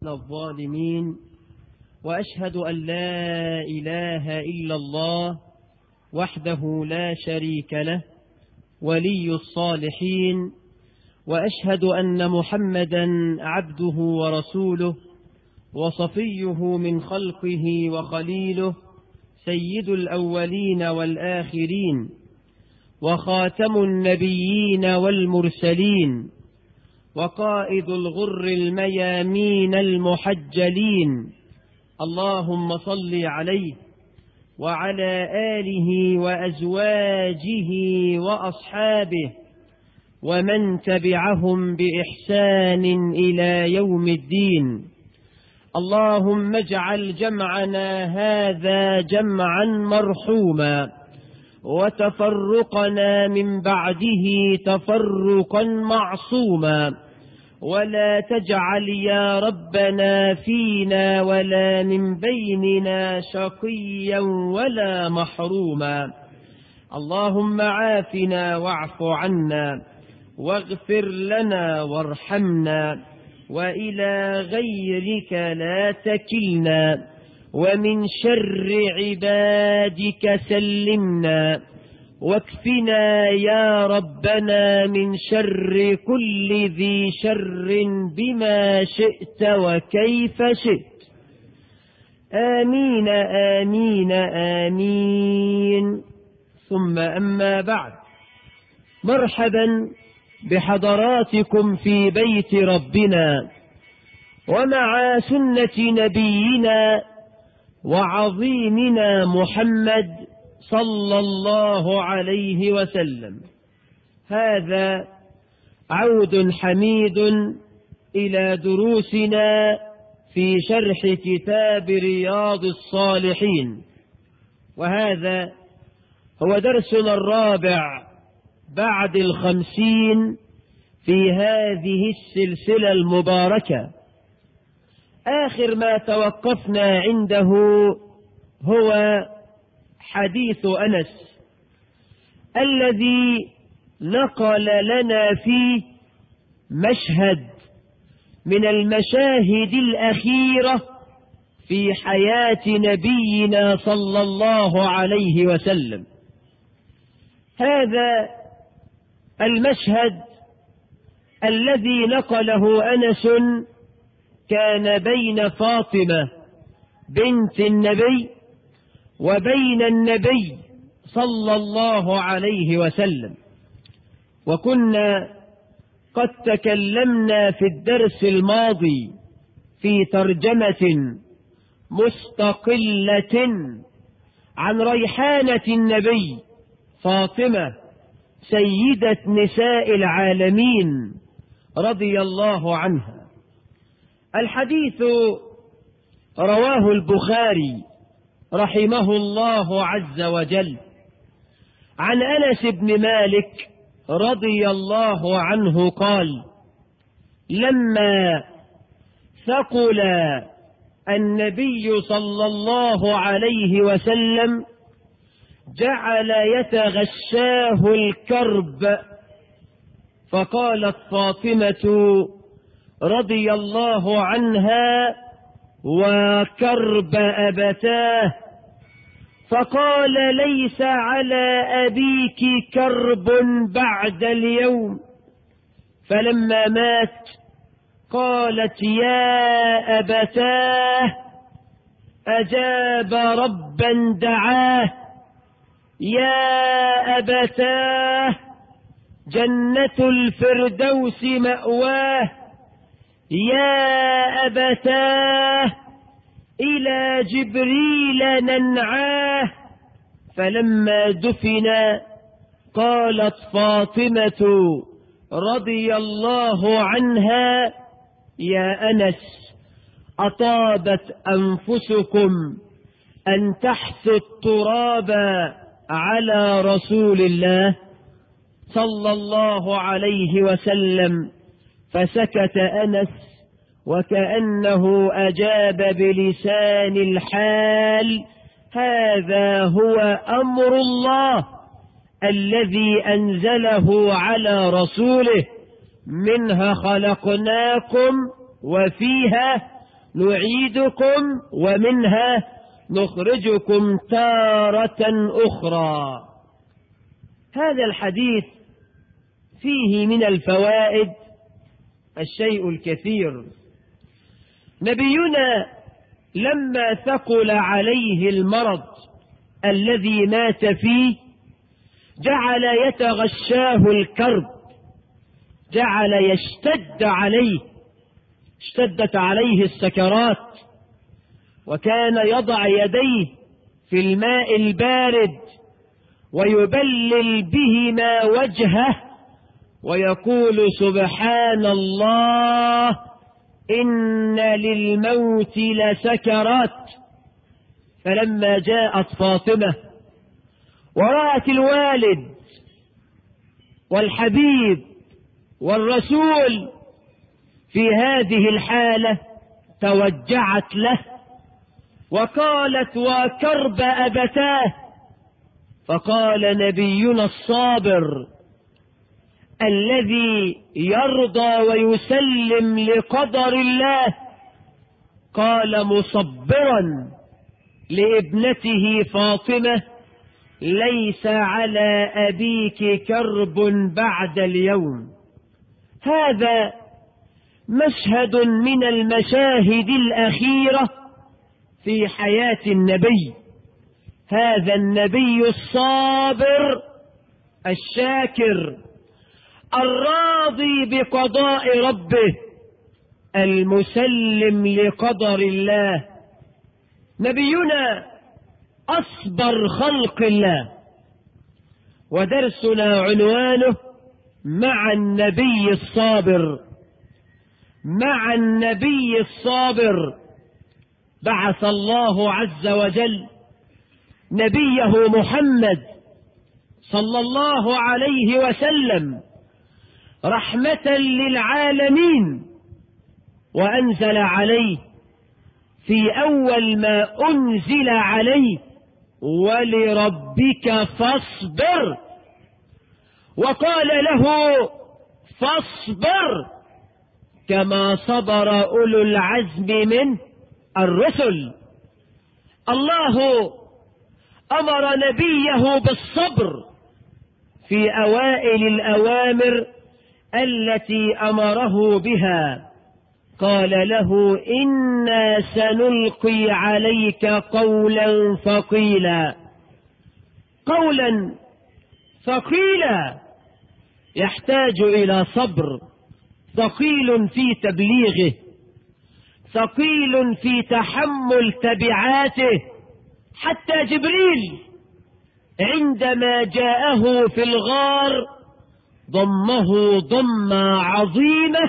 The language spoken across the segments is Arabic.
الظالمين، وأشهد أن لا إله إلا الله وحده لا شريك له ولي الصالحين، وأشهد أن محمدا عبده ورسوله وصفيه من خلقه وخليله، سيد الأولين والآخرين وخاتم النبيين والمرسلين، وقائد الغر الميامين المحجلين. اللهم صل عليه وعلى آله وأزواجه وأصحابه ومن تبعهم بإحسان إلى يوم الدين. اللهم اجعل جمعنا هذا جمعا مرحوما، وتفرقنا من بعده تفرقا معصوما، ولا تجعل يا ربنا فينا ولا من بيننا شقيا ولا محروما. اللهم عافنا واعف عنا واغفر لنا وارحمنا، وإلى غيرك لا تكلنا، ومن شر عبادك سلمنا، واكفنا يا ربنا من شر كل ذي شر بما شئت وكيف شئت. آمين آمين آمين. ثم أما بعد، مرحبا بحضراتكم في بيت ربنا ومع سنة نبينا وعظيمنا محمد صلى الله عليه وسلم. هذا عود حميد إلى دروسنا في شرح كتاب رياض الصالحين، وهذا هو درسنا الرابع بعد 50 في هذه السلسلة المباركة. آخر ما توقفنا عنده هو حديث أنس الذي نقل لنا فيه مشهد من المشاهد الأخيرة في حياة نبينا صلى الله عليه وسلم. هذا المشهد الذي نقله أنس كان بين فاطمة بنت النبي وبين النبي صلى الله عليه وسلم، وكنا قد تكلمنا في الدرس الماضي في ترجمة مستقلة عن ريحانة النبي فاطمة سيدة نساء العالمين رضي الله عنها. الحديث رواه البخاري رحمه الله عز وجل عن أنس بن مالك رضي الله عنه قال: لما ثقل النبي صلى الله عليه وسلم جعل يتغشاه الكرب، فقالت فاطمة رضي الله عنها: وكرب أبتاه. فقال: ليس على أبيك كرب بعد اليوم. فلما مات قالت: يا أبتاه، أجاب ربا دعاه. يا أبتاه، جنة الفردوس مأواه. يا أبتاه، إلى جبريل ننعاه. فلما دفن قالت فاطمة رضي الله عنها: يا أنس، أطابت أنفسكم أن تحثوا التراب على رسول الله صلى الله عليه وسلم. فسكت أنس وكأنه أجاب بلسان الحال: هذا هو أمر الله الذي أنزله على رسوله، منها خلقناكم وفيها نعيدكم ومنها نخرجكم تارة أخرى. هذا الحديث فيه من الفوائد الشيء الكثير. نبينا لما ثقل عليه المرض الذي مات فيه جعل يتغشاه الكرب، جعل يشتد عليه، اشتدت عليه السكرات، وكان يضع يديه في الماء البارد ويبلل بهما وجهه ويقول سبحان الله إن للموت لسكرات. فلما جاءت فاطمة ورأت الوالد والحبيب والرسول في هذه الحالة توجعت له وقالت وكرب أبتاه. فقال نبينا الصابر الذي يرضى ويسلم لقدر الله، قال مصبرا لابنته فاطمة ليس على أبيك كرب بعد اليوم. هذا مشهد من المشاهد الأخيرة في حياة النبي، هذا النبي الصابر الشاكر الراضي بقضاء ربه المسلم لقدر الله. نبينا أصبر خلق الله، ودرسنا عنوانه مع النبي الصابر. مع النبي الصابر بعث الله عز وجل نبيه محمد صلى الله عليه وسلم رحمة للعالمين، وأنزل عليه في أول ما أنزل عليه ولربك فاصبر، وقال له فاصبر كما صبر أولو العزم من الرسل. الله أمر نبيه بالصبر في أوائل الأوامر التي أمره بها، قال له إنا سنلقي عليك قولا ثقيلا. قولا ثقيلا يحتاج إلى صبر، ثقيل في تبليغه، ثقيل في تحمل تبعاته. حتى جبريل عندما جاءه في الغار ضمه ضمة عظيمة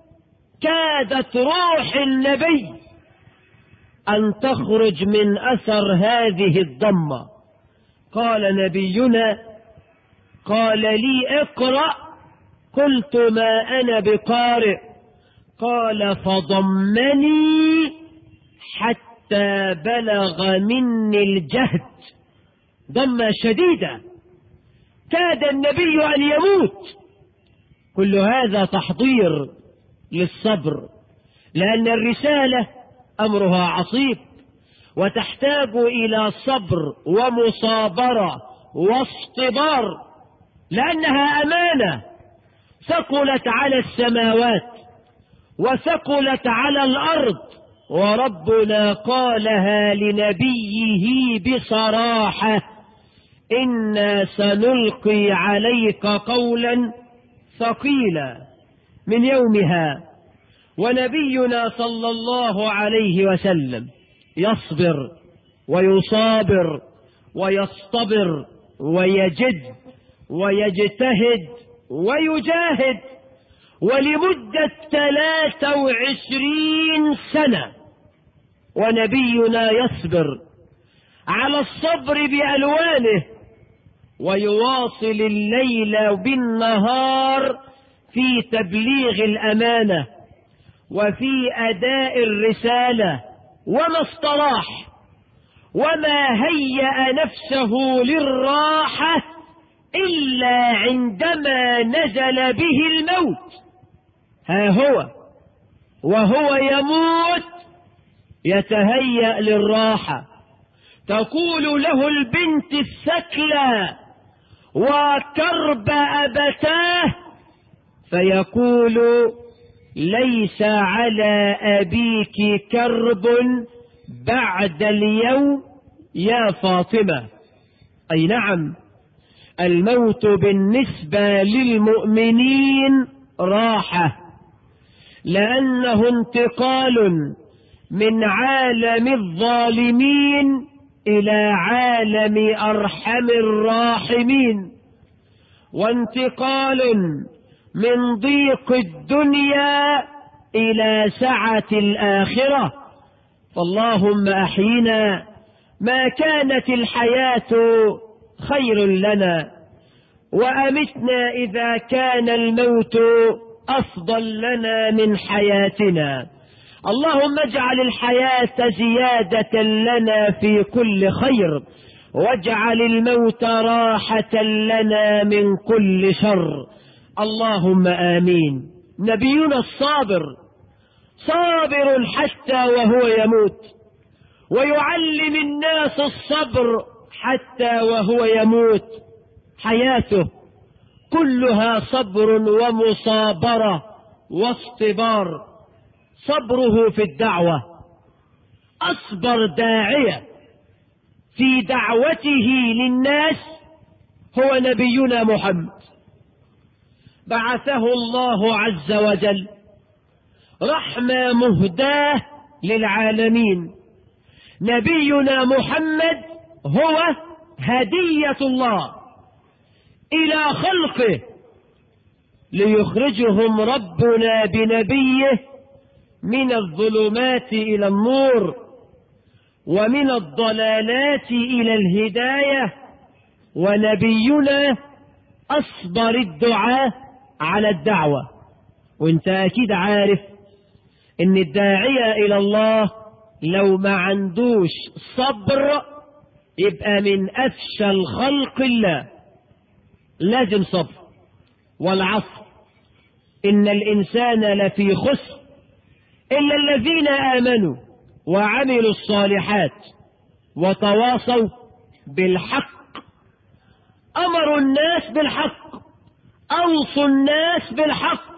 كادت روح النبي أن تخرج من أثر هذه الضمة. قال نبينا قال لي اقرأ، قلت ما أنا بقارئ، قال فضمني حتى بلغ مني الجهد، ضمة شديدة كاد النبي أن يموت. كل هذا تحضير للصبر، لأن الرسالة أمرها عصيب وتحتاج إلى صبر ومصابرة واصطبار، لأنها أمانة ثقلت على السماوات وثقلت على الأرض، وربنا قالها لنبيه بصراحة إنا سنلقي عليك قولا ثقيلا. من يومها ونبينا صلى الله عليه وسلم يصبر ويصابر ويصطبر ويجد ويجتهد ويجاهد، ولمدة 23 سنة ونبينا يصبر على الصبر بألوانه، ويواصل الليل بالنهار في تبليغ الأمانة وفي أداء الرسالة، وما استراح وما هيأ نفسه للراحة إلا عندما نزل به الموت. ها هو وهو يموت يتهيأ للراحة، تقول له البنت الثكلى وكرب أبتاه، فيقول ليس على أبيك كرب بعد اليوم يا فاطمة. أي نعم، الموت بالنسبة للمؤمنين راحة، لأنه انتقال من عالم الظالمين إلى عالم أرحم الراحمين، وانتقال من ضيق الدنيا إلى سعة الآخرة. فاللهم أحينا ما كانت الحياة خير لنا، وأمتنا إذا كان الموت أفضل لنا من حياتنا. اللهم اجعل الحياة زيادة لنا في كل خير، واجعل الموت راحة لنا من كل شر. اللهم آمين. نبينا الصابر صابر حتى وهو يموت، ويعلم الناس الصبر حتى وهو يموت. حياته كلها صبر ومصابرة واصطبار. صبره في الدعوة، أصبر داعية في دعوته للناس هو نبينا محمد، بعثه الله عز وجل رحمة مهداة للعالمين. نبينا محمد هو هدية الله إلى خلقه، ليخرجهم ربنا بنبيه من الظلمات إلى النور، ومن الضلالات إلى الهداية. ونبينا أصبر الدعاء على الدعوة. وانت أكيد عارف ان الداعية إلى الله لو ما عندوش صبر يبقى من أفشل خلق الله. لازم صبر. والعصر إن الإنسان لفي خسر إلا الذين آمنوا وعملوا الصالحات وتواصوا بالحق. أمروا الناس بالحق، أوصوا الناس بالحق،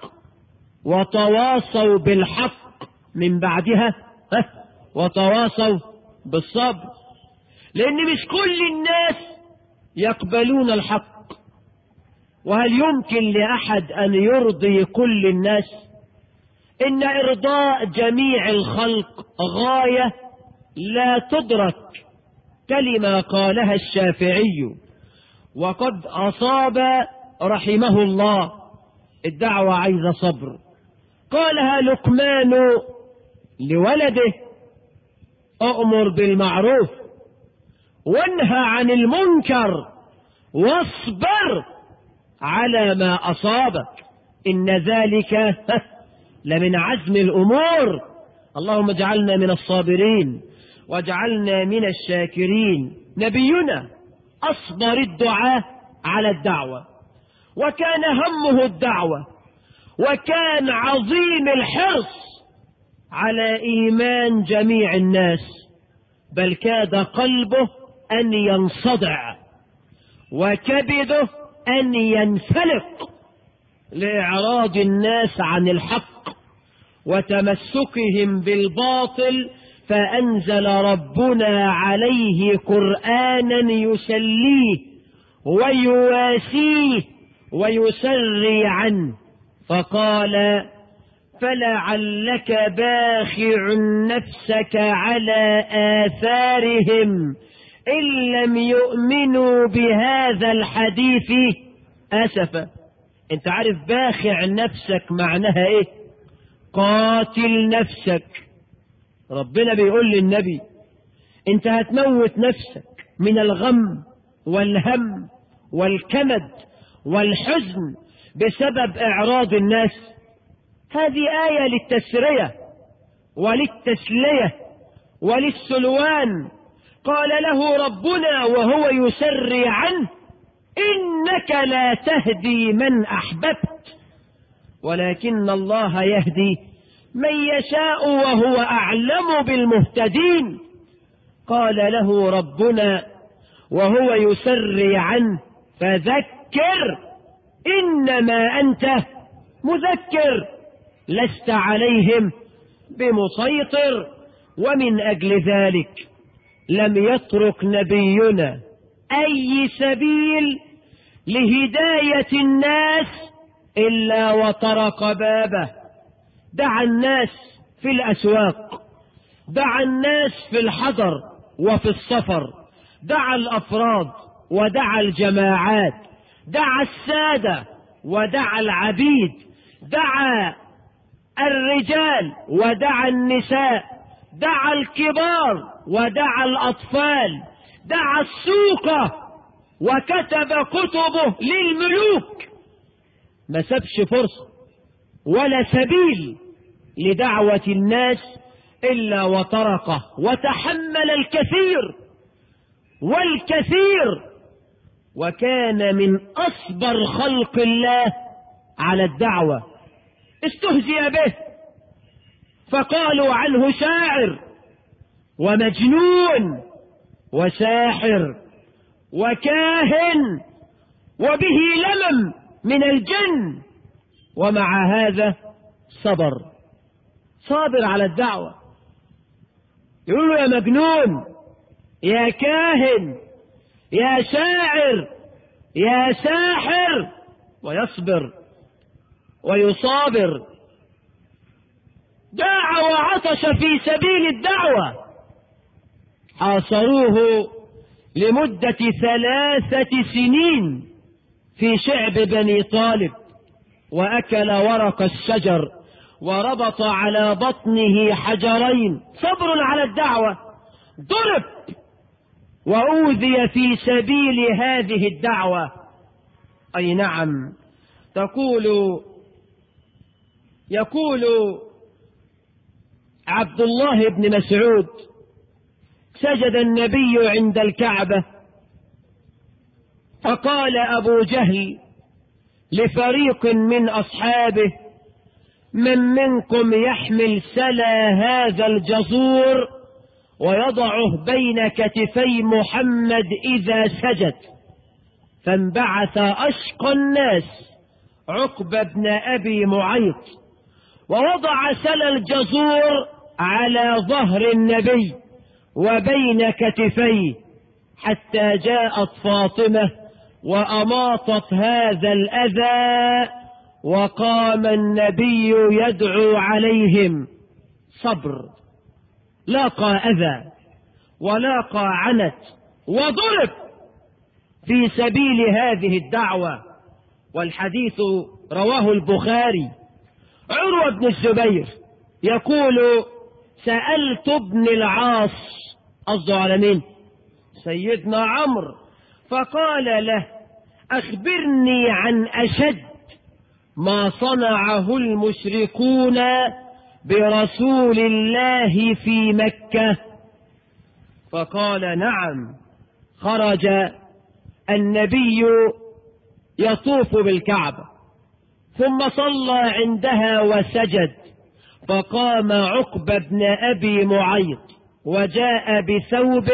وتواصوا بالحق من بعدها وتواصوا بالصبر. لأن مش كل الناس يقبلون الحق، وهل يمكن لأحد أن يرضي كل الناس؟ إن إرضاء جميع الخلق غاية لا تدرك، كلمة قالها الشافعي وقد أصاب رحمه الله. الدعوة عايزة صبر. قالها لقمان لولده: أأمر بالمعروف وانهى عن المنكر واصبر على ما أصابك إن ذلك لمن عزم الأمور. اللهم اجعلنا من الصابرين واجعلنا من الشاكرين. نبينا أصبر الدعاء على الدعوة، وكان همه الدعوة، وكان عظيم الحرص على إيمان جميع الناس، بل كاد قلبه أن ينصدع وكبده أن ينفلق لإعراض الناس عن الحق وتمسكهم بالباطل، فأنزل ربنا عليه قرآنا يسليه ويواسيه ويسري عنه، فقال: فلعلك باخع نفسك على آثارهم إن لم يؤمنوا بهذا الحديث أسفا. انت عارف باخع نفسك معناها ايه؟ قاتل نفسك. ربنا بيقول للنبي: انت هتموت نفسك من الغم والهم والكمد والحزن بسبب إعراض الناس. هذه آية للتسرية وللتسلية وللسلوان. قال له ربنا وهو يسري عنه: إنك لا تهدي من أحببت ولكن الله يهدي من يشاء وهو أعلم بالمهتدين. قال له ربنا وهو يسري عنه فذكر إنما أنت مذكر لست عليهم بمسيطر. ومن أجل ذلك لم يترك نبينا أي سبيل لهداية الناس إلا وطرق بابه. دعا الناس في الأسواق، دعا الناس في الحضر وفي السفر، دعا الأفراد ودعا الجماعات، دعا السادة ودعا العبيد، دعا الرجال ودعا النساء، دعا الكبار ودعا الأطفال، دعا السوق وكتب كتبه للملوك. ما سابش فرصة ولا سبيل لدعوة الناس إلا وطرقه، وتحمل الكثير والكثير، وكان من أصبر خلق الله على الدعوة. استهزئ به فقالوا عنه شاعر ومجنون وساحر وكاهن وبه لمم من الجن، ومع هذا صابر على الدعوة. يقولوا يا مجنون يا كاهن يا شاعر يا ساحر، ويصبر ويصابر. جاع وعطش في سبيل الدعوة، حاصروه لمدة 3 سنين في شعب بني طالب، وأكل ورق الشجر وربط على بطنه حجرين. صبر على الدعوة. ضرب وأوذي في سبيل هذه الدعوة. أي نعم. يقول عبد الله بن مسعود: سجد النبي عند الكعبة فقال أبو جهل لفريق من أصحابه: من منكم يحمل سلا هذا الجزور ويضعه بين كتفي محمد إذا سجد؟ فانبعث أشقى الناس عقبة بن أبي معيط ووضع سلا الجزور على ظهر النبي وبين كتفيه، حتى جاءت فاطمة وأماطت هذا الأذى، وقام النبي يدعو عليهم. صبر، لاقى أذى ولاقى عنت وضرب في سبيل هذه الدعوة. والحديث رواه البخاري. عروة بن الزبير يقول: سألت ابن العاص، قصده على مين؟ سيدنا عمرو، فقال له: أخبرني عن أشد ما صنعه المشركون برسول الله في مكة. فقال: نعم. خرج النبي يطوف بالكعبة ثم صلى عندها وسجد، فقام عقبة بن أبي معيط وجاء بثوب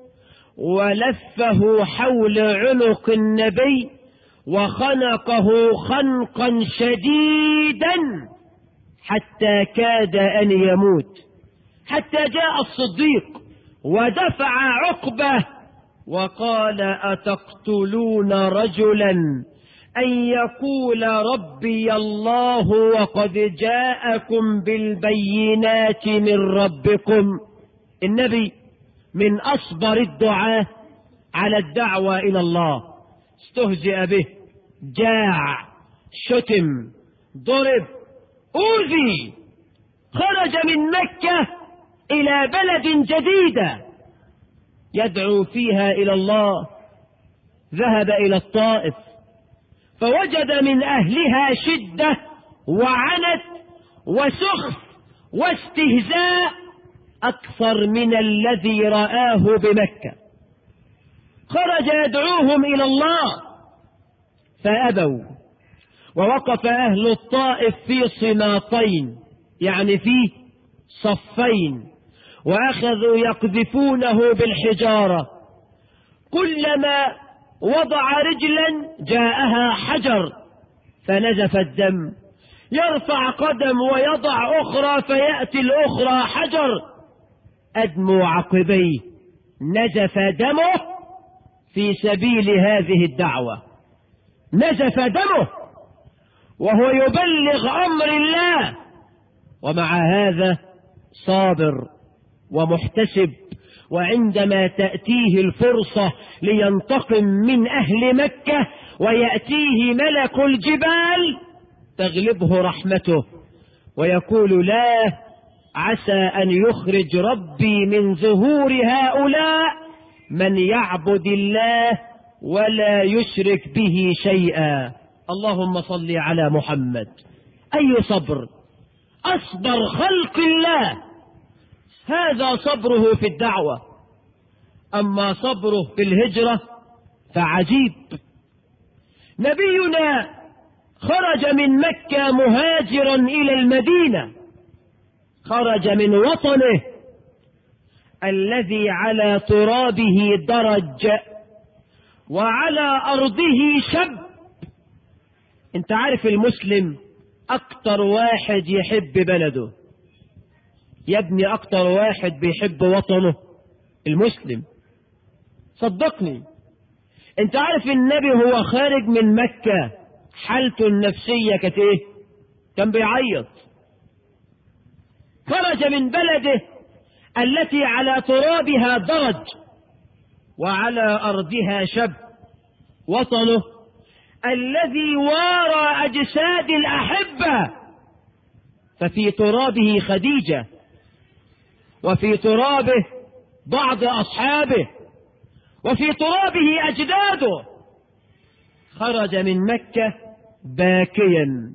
ولفه حول عنق النبي وخنقه خنقا شديدا حتى كاد أن يموت، حتى جاء الصديق ودفع عقبة وقال: أتقتلون رجلا أن يقول ربي الله وقد جاءكم بالبينات من ربكم؟ النبي من أصبر الدعاة على الدعوة إلى الله. استهزئ به، جاع، شتم، ضرب، أوذي. خرج من مكة إلى بلد جديدة يدعو فيها إلى الله. ذهب إلى الطائف فوجد من أهلها شدة وعنت وسخف واستهزاء أكثر من الذي رآه بمكة. خرج يدعوهم إلى الله فأبوا، ووقف أهل الطائف في صناطين يعني في صفين، وأخذوا يقذفونه بالحجارة، كلما وضع رجلا جاءها حجر فنزف الدم، يرفع قدم ويضع أخرى فيأتي الأخرى حجر، أدموا عقبيه نزف دمه في سبيل هذه الدعوة، نزف دمه وهو يبلغ أمر الله، ومع هذا صابر ومحتسب. وعندما تأتيه الفرصة لينتقم من أهل مكة ويأتيه ملك الجبال تغلبه رحمته ويقول لا، عسى أن يخرج ربي من ظهور هؤلاء من يعبد الله ولا يشرك به شيئا. اللهم صل على محمد. أي صبر! أصبر خلق الله، هذا صبره في الدعوة. أما صبره في الهجرة فعجيب. نبينا خرج من مكة مهاجرا إلى المدينة، خرج من وطنه الذي على ترابه درج وعلى أرضه شب. انت عارف المسلم أكتر واحد يحب بلده، يا ابني أكتر واحد بيحب وطنه المسلم، صدقني. انت عارف النبي هو خارج من مكة حالته النفسية كانت ايه؟ كان بيعيط. خرج من بلده التي على ترابها درج وعلى أرضها شب، وطنه الذي وارى أجساد الأحبة، ففي ترابه خديجة وفي ترابه بعض أصحابه وفي ترابه أجداده. خرج من مكة باكيا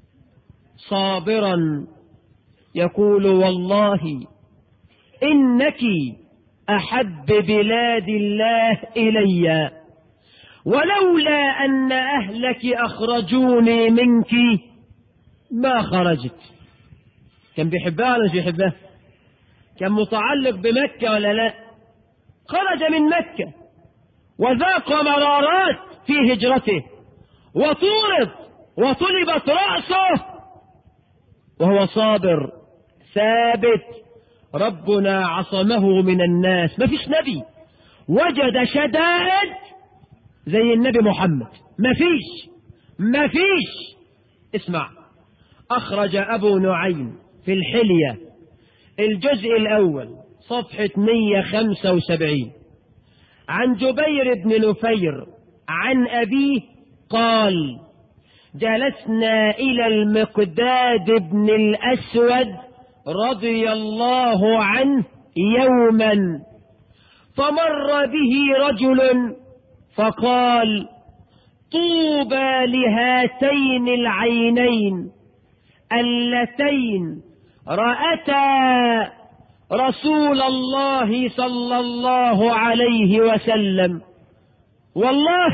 صابرا يقول والله إنك أحب بلاد الله إلي، ولولا أن أهلك أخرجوني منك ما خرجت. كان بيحبها ولا مش بيحبها؟ كان متعلق بمكة ولا لا؟ خرج من مكة وذاق مرارات في هجرته، وطورد وطلبت رأسه وهو صابر ثابت. ربنا عصمه من الناس، ما فيش نبي وجد شدائد زي النبي محمد، ما فيش. اسمع، أخرج أبو نعيم في الحلية الجزء الأول صفحة 175 عن جبير بن نفير عن أبيه قال جلسنا إلى المقداد بن الأسود رضي الله عنه يوما، فمر به رجل فقال طوبى لهاتين العينين اللتين رأتا رسول الله صلى الله عليه وسلم، والله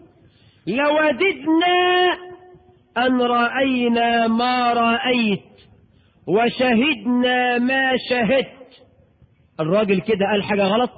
لوددنا أن رأينا ما رأيت وشهدنا ما شهدت. الراجل كده قال حاجة غلط؟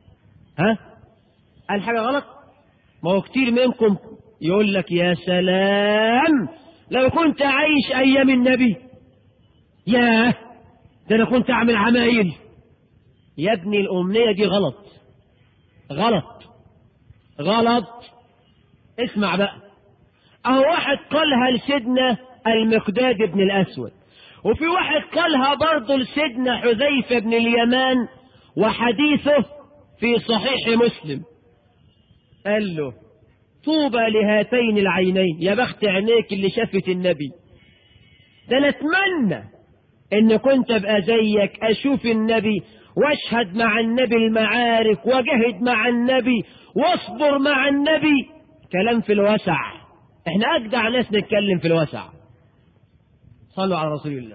قال حاجة غلط؟ ما هو كتير منكم يقول لك يا سلام لو كنت عايش أيام النبي، ياه ده أنا كنت أعمل عمايل. يا ابني الأمنية دي غلط غلط غلط. اسمع بقى، أهو واحد قالها لسيدنا المقداد بن الأسود، وفي واحد قالها برضه لسيدنا حذيفة بن اليمان، وحديثه في صحيح مسلم. قال له طوبى لهاتين العينين، يا بخت عينيك اللي شافت النبي. ده انا اتمنى ان كنت ابقى زيك، اشوف النبي واشهد مع النبي المعارك واجهد مع النبي واصبر مع النبي. كلام في الوسع، احنا اجدع ناس نتكلم في الوسع. صلوا على رسول الله.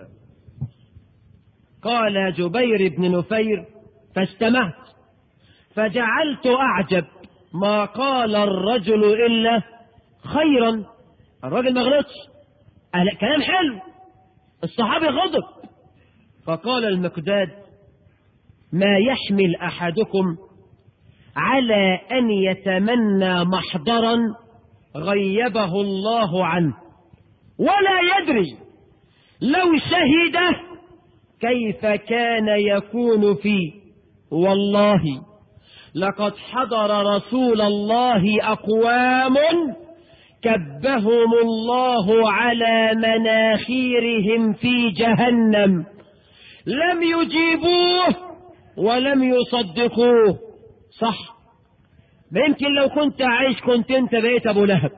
قال جبير بن نفير فاستمعت فجعلت اعجب ما قال الرجل الا خيرا. الراجل ما غلطش، قال كلام حلو. الصحابي غضب فقال المقداد: ما يحمل أحدكم على أن يتمنى محضرا غيبه الله عنه ولا يدري لو شهد كيف كان يكون فيه. والله لقد حضر رسول الله أقوام كبهم الله على مناخيرهم في جهنم لم يجيبوه ولم يصدقوه. صح، ما يمكن لو كنت عايش كنت انت بقيت ابو لهب.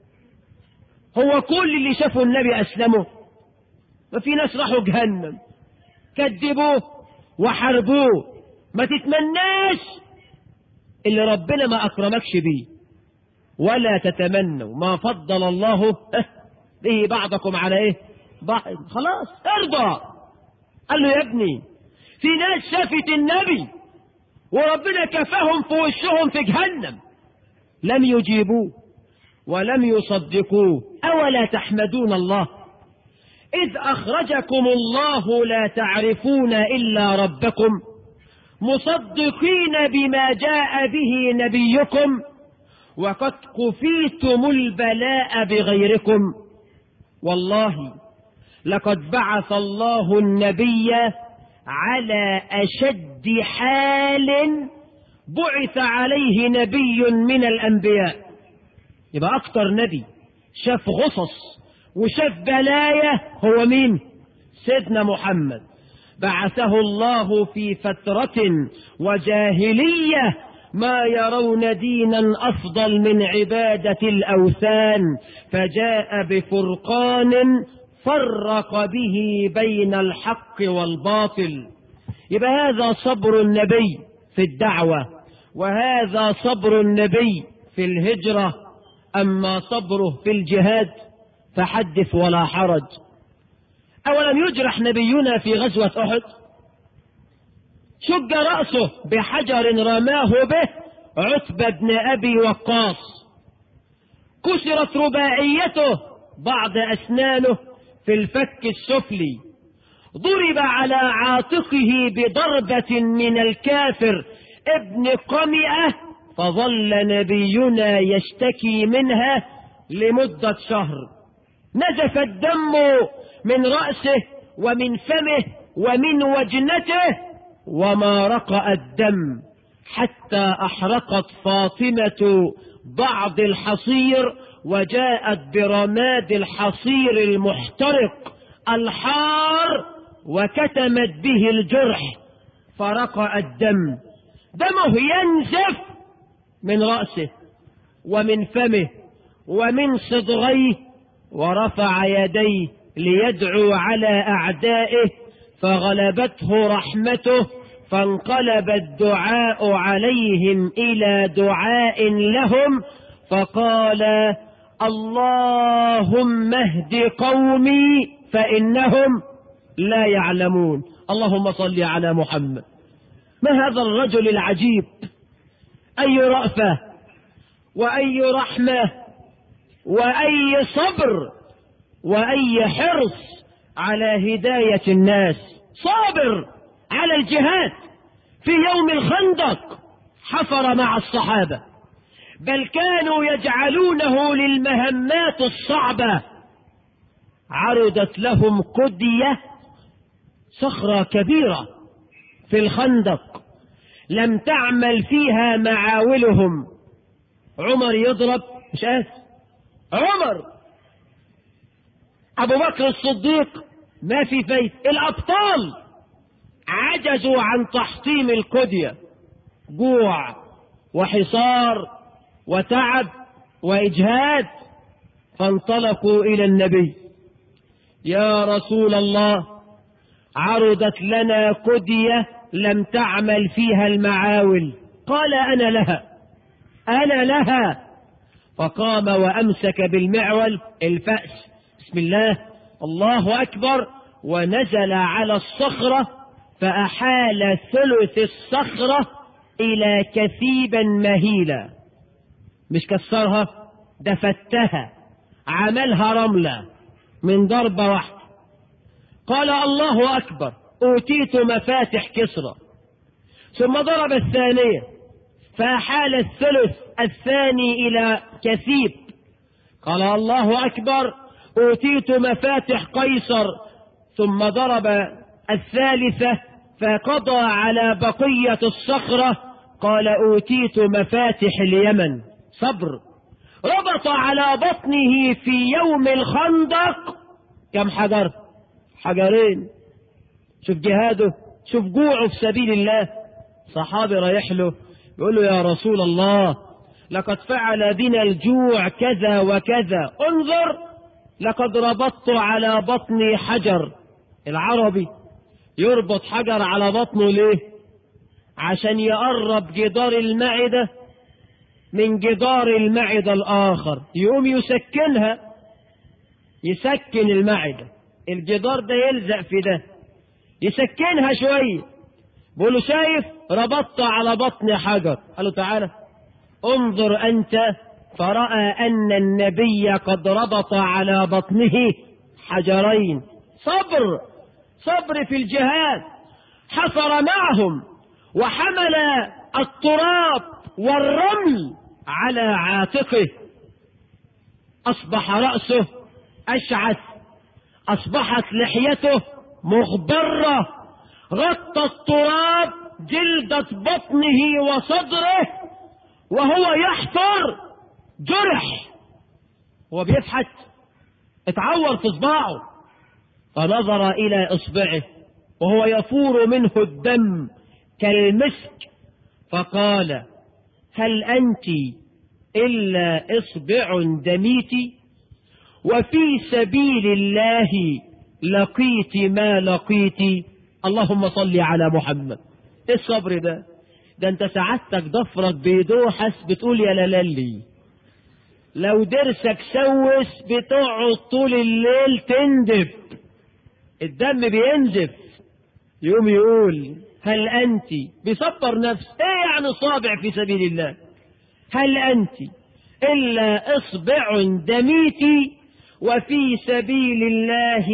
هو كل اللي شافوا النبي اسلموا؟ وفي ناس راحوا جهنم كذبوه وحاربوه. ما تتمناش اللي ربنا ما اكرمكش بيه، ولا تتمنوا ما فضل الله به بعضكم على ايه بعض. خلاص ارضى. قال له: يا ابني، في ناس شافت النبي وربنا كفاهم في وشهم في جهنم لم يجيبوه ولم يصدقوه. أولا تحمدون الله إذ أخرجكم الله لا تعرفون إلا ربكم مصدقين بما جاء به نبيكم وقد كفيتم البلاء بغيركم. والله لقد بعث الله النبي على أشد حال بعث عليه نبي من الأنبياء. يبقى أكتر نبي شاف غصص وشاف بلايا هو مين؟ سيدنا محمد. بعثه الله في فترة وجاهلية ما يرون دينا أفضل من عبادة الأوثان، فجاء بفرقان فرق به بين الحق والباطل. يبقى هذا صبر النبي في الدعوة، وهذا صبر النبي في الهجرة. أما صبره في الجهاد فحدث ولا حرج. أولم يجرح نبينا في غزوة أحد؟ شج رأسه بحجر رماه به عتبة بن أبي وقاص، كسرت رباعيته بعض أسنانه في الفك السفلي، ضرب على عاتقه بضربة من الكافر ابن قمئة، فظل نبينا يشتكي منها لمدة شهر. نزف الدم من رأسه ومن فمه ومن وجنته وما رقأ الدم حتى أحرقت فاطمة بعض الحصير وجاءت برماد الحصير المحترق الحار وكتمت به الجرح فرقأ الدم. دمه ينزف من رأسه ومن فمه ومن صدغيه، ورفع يديه ليدعو على أعدائه فغلبته رحمته فانقلب الدعاء عليهم إلى دعاء لهم، فقال: اللهم اهد قومي فإنهم لا يعلمون. اللهم صل على محمد. ما هذا الرجل العجيب؟ أي رأفة وأي رحمة وأي صبر وأي حرص على هداية الناس. صابر على الجهاد. في يوم الخندق حفر مع الصحابة، بل كانوا يجعلونه للمهمات الصعبة. عرضت لهم قدية صخرة كبيرة في الخندق لم تعمل فيها معاولهم. عمر يضرب مش قادر. عمر، أبو بكر الصديق ما في فايدة. الأبطال عجزوا عن تحطيم القدية، جوع وحصار وتعب وإجهاد، فانطلقوا إلى النبي: يا رسول الله، عرضت لنا قدية لم تعمل فيها المعاول. قال: أنا لها. فقام وأمسك بالمعول الفأس، بسم الله، الله أكبر، ونزل على الصخرة فأحال ثلث الصخرة إلى كثيبا مهيلا. مش كسرها، ده فتها، عملها رملة من ضربة واحدة. قال: الله أكبر. أوتيت مفاتح كسرى. ثم ضرب الثانية فأحال الثلث الثاني إلى كثيب، قال الله أكبر، أوتيت مفاتح قيصر. ثم ضرب الثالثة فقضى على بقية الصخرة، قال أوتيت مفاتح اليمن. صبر. ربط على بطنه في يوم الخندق كم حجر؟ حجرين. شوف جهاده، شوف جوعه في سبيل الله. صحابي رايح له يقول له يا رسول الله لقد فعل بنا الجوع كذا وكذا، انظر لقد ربطت على بطني حجر. العربي يربط حجر على بطنه ليه؟ عشان يقرب جدار المعدة من جدار المعدة الآخر، يقوم يسكنها، يسكن المعدة، الجدار ده يلزق في ده، يسكنها شوية. بقوله شايف ربطت على بطن حجر. قال له تعالى انظر أنت، فرأى أن النبي قد ربط على بطنه حجرين. صبر، صبر في الجهاد. حفر معهم وحمل التراب والرمل على عاتقه، أصبح رأسه أشعث، أصبحت لحيته مغبرة، غطى التراب جلدة بطنه وصدره وهو يحفر. جرح، هو بيفحت، اتعور في صباعه، فنظر إلى إصبعه وهو يفور منه الدم كالمسك، فقال هل أنت إلا إصبع دميت؟ وفي سبيل الله لقيت ما لقيت. اللهم صل على محمد. ايه الصبر ده؟ ده انت سعادتك ضفرك بيدوحس بتقول يا لالي، لو درسك سوس بتقعد طول الليل تندب، الدم بينزف. يقوم يقول هل أنت، بيصبر نفس، ايه يعني صابع في سبيل الله؟ هل أنت إلا إصبع دميت وفي سبيل الله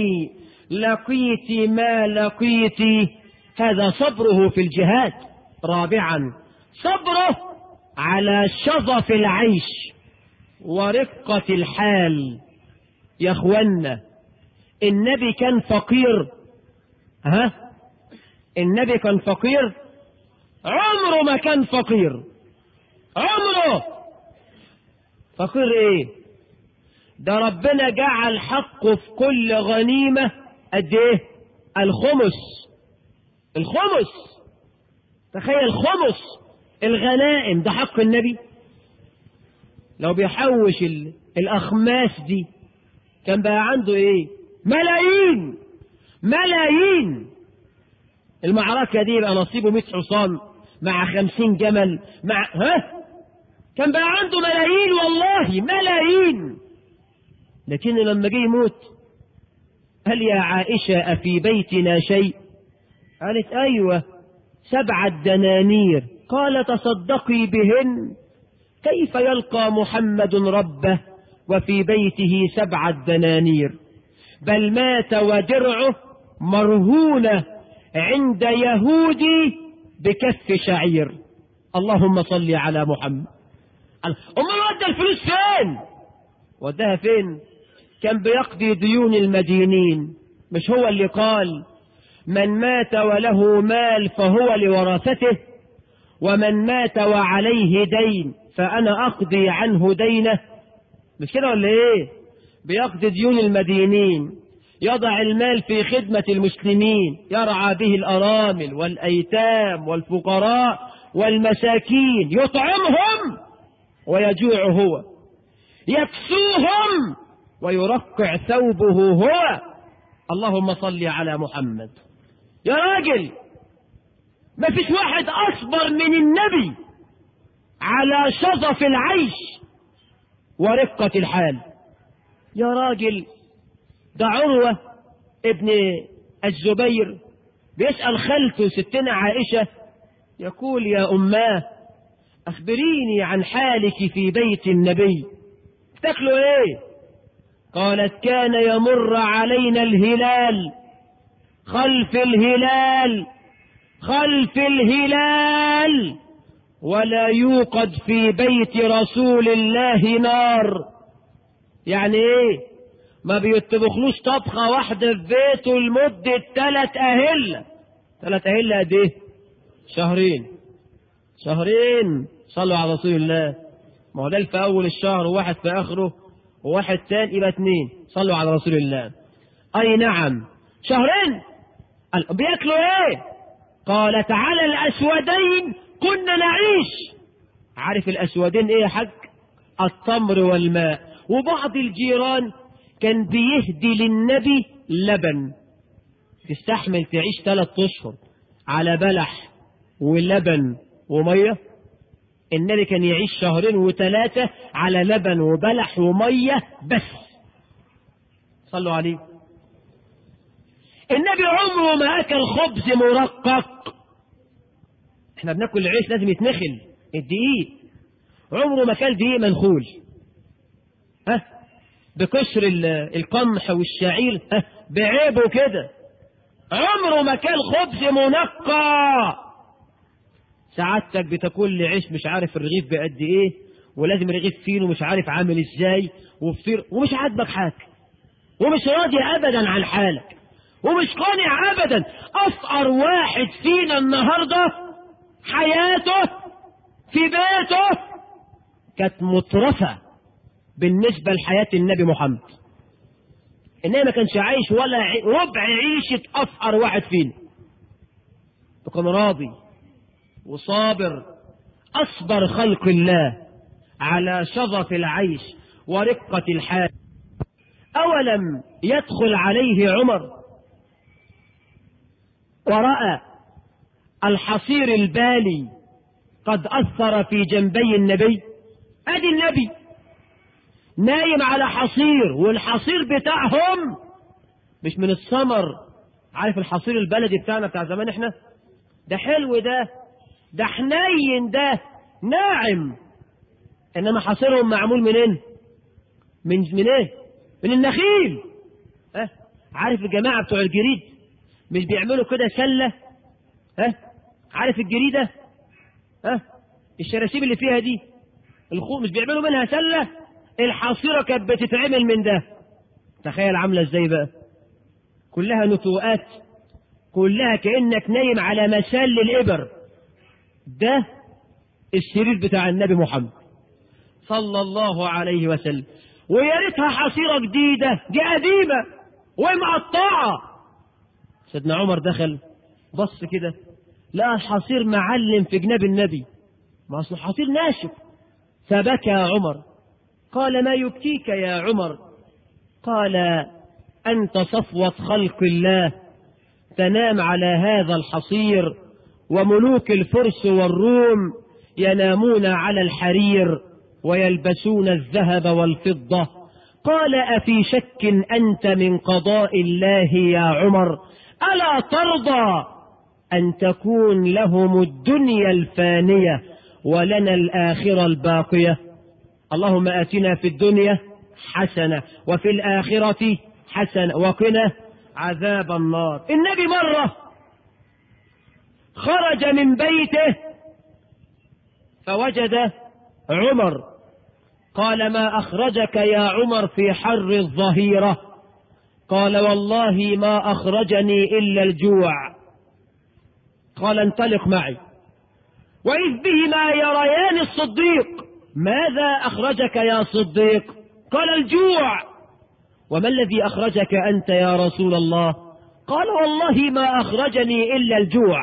لقيت ما لقيت. هذا صبره في الجهاد. رابعا صبره على شظف العيش ورقة الحال. يا اخوانا النبي كان فقير، النبي كان فقير؟ عمره ما كان فقير، عمره. فقير ايه؟ ده ربنا جعل حقه في كل غنيمة قد ايه؟ الخمس. الخمس، تخيل، خمس الغنائم ده حق النبي. لو بيحوش الأخماس دي كان بقى عنده ايه؟ ملايين ملايين. المعركة دي بقى نصيبه 100 حصان مع 50 جمل مع كان بقى عنده ملايين، والله ملايين. لكن لما جه يموت قال يا عائشة أفي بيتنا شيء؟ قالت أيوة 7 دنانير. قال تصدقي بهن، كيف يلقى محمد ربه وفي بيته 7 دنانير؟ بل مات ودرعه مرهونة عند يهودي بكف شعير. اللهم صل على محمد. أمال ودى الفلوس فين؟ وداها فين؟ كان بيقضي ديون المدينين. مش هو اللي قال من مات وله مال فهو لورثته، ومن مات وعليه دين فأنا أقضي عنه دينه؟ مش كده ولا ايه؟ بيقضي ديون المدينين، يضع المال في خدمة المسلمين، يرعى به الأرامل والأيتام والفقراء والمساكين، يطعمهم ويجوع هو، يكسوهم ويرقع ثوبه هو. اللهم صل على محمد. يا راجل ما فيش واحد أصبر من النبي على شظف العيش ورقة الحال. يا راجل ده عروة ابن الزبير بيسأل خالته ستنا عائشة، يقول يا أماه أخبريني عن حالك في بيت النبي، تاكلوا ايه؟ قالت كان يمر علينا الهلال خلف الهلال، خلف الهلال، ولا يوقد في بيت رسول الله نار. يعني ايه؟ ما بيطبخلوش طبخة واحدة في بيته لمدة 3 أهلة. 3 أهلة قد ايه؟ شهرين. شهرين. صلوا على رسول الله. ما هو ده في أول الشهر وواحد في آخره وواحد تاني، يبقى 2. صلوا على رسول الله. أي نعم، شهرين. بياكلوا ايه؟ قالت على الأسودين كنا نعيش. عارف الأسودين ايه يا حاج؟ التمر والماء. وبعض الجيران كان بيهدي للنبي لبن. تستحمل تعيش 3 أشهر على بلح ولبن ومية؟ النبي كان يعيش 2 و3 على لبن وبلح ومية بس. صلوا عليه. النبي عمره ما أكل خبز مرقق. احنا بناكل العيش لازم يتنخل الدقيق. عمره ما كل دقيق منخول بكسر القمح والشعير بعيبه كده. عمره ما كل خبز منقى. سعادتك بتاكل عيش مش عارف الرغيف بقد ايه، ولازم الرغيف فينه مش عارف عامل ازاي، وفطير، ومش عاجبك حاجه، ومش راضي ابدا عن حالك، ومش قانع ابدا. افقر واحد فينا النهارده حياته في بيته كانت مترفة بالنسبة لحياة النبي محمد. النبي ما كانش عايش ولا ربع عيشة أفقر واحد فينا. فكان راضي وصابر، أصبر خلق الله على شظف العيش ورقة الحال. أولم يدخل عليه عمر ورأى الحصير البالي قد أثر في جنبي النبي؟ أدي النبي نايم على حصير، والحصير بتاعهم مش من السمر. عارف الحصير البلدي بتاعنا بتاع زمان احنا؟ ده حلو، ده حنين، ده ناعم. انما حصيرهم معمول منين؟ من ايه؟ من النخيل. عارف الجماعة بتوع الجريد مش بيعملوا كده سلة؟ عارف الجريدة الشراشيب اللي فيها دي الخوخ مش بيعملوا منها سلة؟ الحصيرة كانت بتتعمل من ده. تخيل عاملة ازاي بقى، كلها نتوءات، كلها كأنك نايم على مسال الإبر. ده السرير بتاع النبي محمد صلى الله عليه وسلم. ويا ريتها حصيرة جديدة، دي قديمة ومقطعة. سيدنا عمر دخل بص كده لقى الحصير معلم في جناب النبي، ما أصل الحصير ناشف. فبكى عمر. قال ما يبكيك يا عمر؟ قال أنت صفوة خلق الله، تنام على هذا الحصير، وملوك الفرس والروم ينامون على الحرير ويلبسون الذهب والفضة. قال أفي شك أنت من قضاء الله يا عمر؟ ألا ترضى أن تكون لهم الدنيا الفانية ولنا الآخرة الباقية؟ اللهم آتنا في الدنيا حسنة وفي الآخرة حسنة وقنا عذاب النار. النبي مرة خرج من بيته فوجد عمر. قال ما أخرجك يا عمر في حر الظهيرة؟ قال والله ما أخرجني إلا الجوع. قال انطلق معي. وإذ بهما يريان الصديق. ماذا أخرجك يا صديق؟ قال الجوع. وما الذي أخرجك أنت يا رسول الله؟ قال والله ما أخرجني إلا الجوع.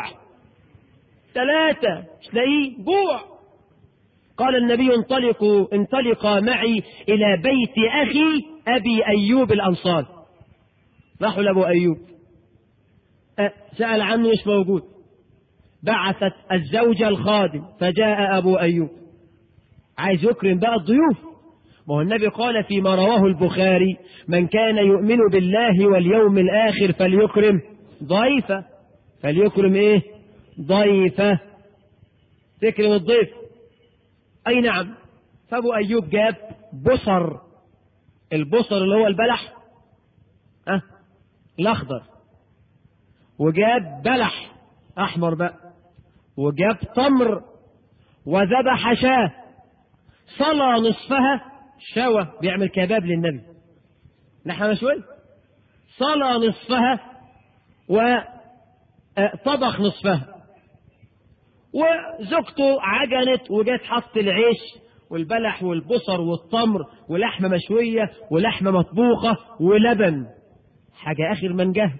3 تلاقيه جوع. قال النبي انطلقا معي إلى بيت أخي أبي أيوب الأنصاري. راحوا لأبو أيوب، سأل عنه مش موجود. بعثت الزوجة الخادم فجاء أبو أيوب عايز يكرم بقى الضيوف. ما هو النبي قال فيما رواه البخاري من كان يؤمن بالله واليوم الآخر فليكرم ضيفه. فليكرم ايه؟ ضيفه. تكرم الضيف. اي نعم. فابو ايوب جاب بصر. البصر اللي هو البلح الاخضر. وجاب بلح أحمر بقى، وجاب تمر، وذبح شاة، صلى نصفها، شوى بيعمل كباب للنبي، لحمة مشوية، صلى نصفها وطبخ نصفها، وزوجته عجنت وجات حط العيش والبلح والبصر والتمر ولحمة مشوية ولحمة مطبوخة ولبن، حاجة آخر من جهد.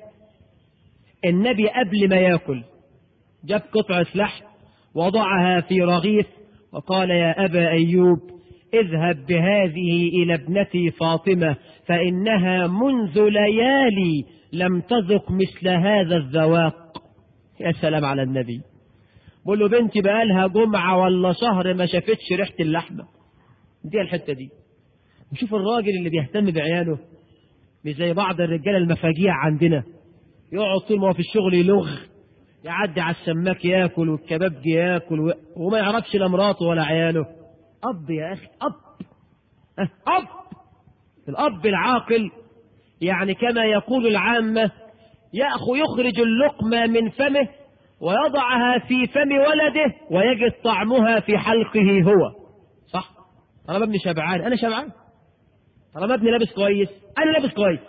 النبي قبل ما يأكل جاب قطعة لحم وضعها في رغيف وقال يا أبا أيوب اذهب بهذه إلى ابنتي فاطمة فإنها منذ ليالي لم تذق مثل هذا الذواق. يا سلام على النبي. بقول له بنتي بقالها جمعة ولا شهر ما شافتش ريحة اللحمة. دي الحتة دي. نشوف الراجل اللي بيهتم بعياله، مش زي بعض الرجالة المفاجيع عندنا، يقعد طول ما هو في الشغل يلغ، يعدي على السماك ياكل والكبابجي ياكل وما يعرفش لا مراته ولا عياله. أب يا أخي، أب. الأب العاقل يعني كما يقول العامة يخرج اللقمة من فمه ويضعها في فم ولده ويجد طعمها في حلقه هو. صح؟ طالما ابني شبعان أنا شبعان، طالما ابني لابس كويس أنا لابس كويس،